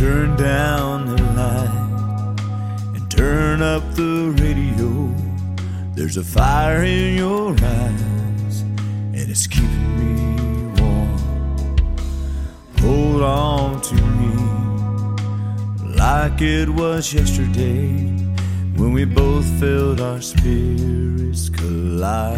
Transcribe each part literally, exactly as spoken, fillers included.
Turn down the light and turn up the radio. There's a fire in your eyes and it's keeping me warm. Hold on to me like it was yesterday when we both felt our spirits collide.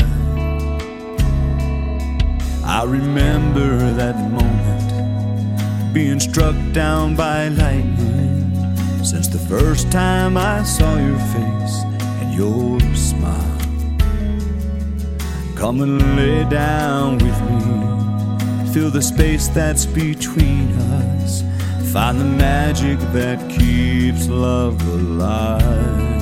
I remember that moment, being struck down by lightning, since the first time I saw your face and your smile. Come and lay down with me, fill the space that's between us, find the magic that keeps love alive.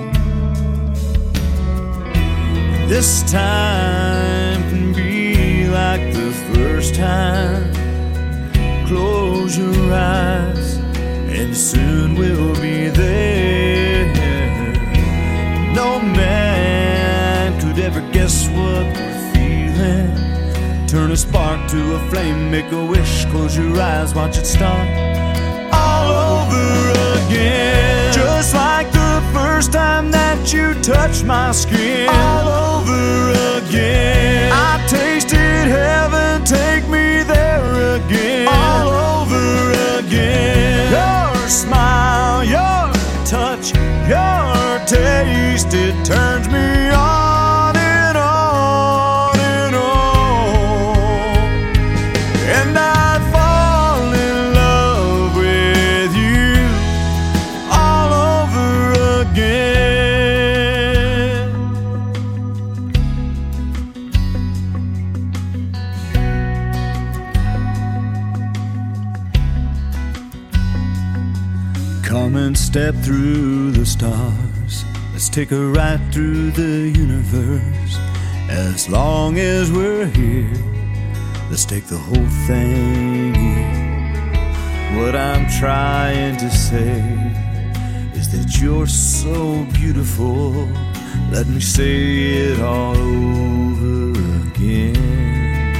This time can be like the first time. Close your eyes and soon we'll be there. No man could ever guess what we're feeling. Turn a spark to a flame, make a wish, close your eyes, watch it start all over again. Just like the first time that you touched my skin, all over again. I tasted heaven, take me there again, all over again. Your smile, your touch, your taste, it turns me on and on and on. And I fall in love with you all over again. Come and step through the stars. Let's take a ride through the universe. As long as we're here, let's take the whole thing in. What I'm trying to say is that you're so beautiful. Let me say it all over again.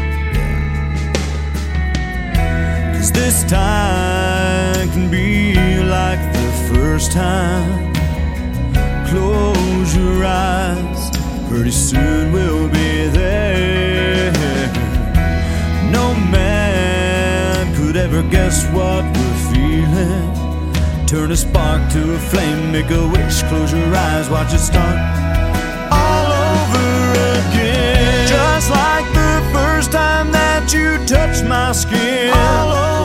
Yeah. 'Cause this time can be like the first time. Close your eyes, pretty soon we'll be there. No man could ever guess what we're feeling. Turn a spark to a flame, make a wish, close your eyes, watch it start all over again. Just like the first time that you touched my skin, all over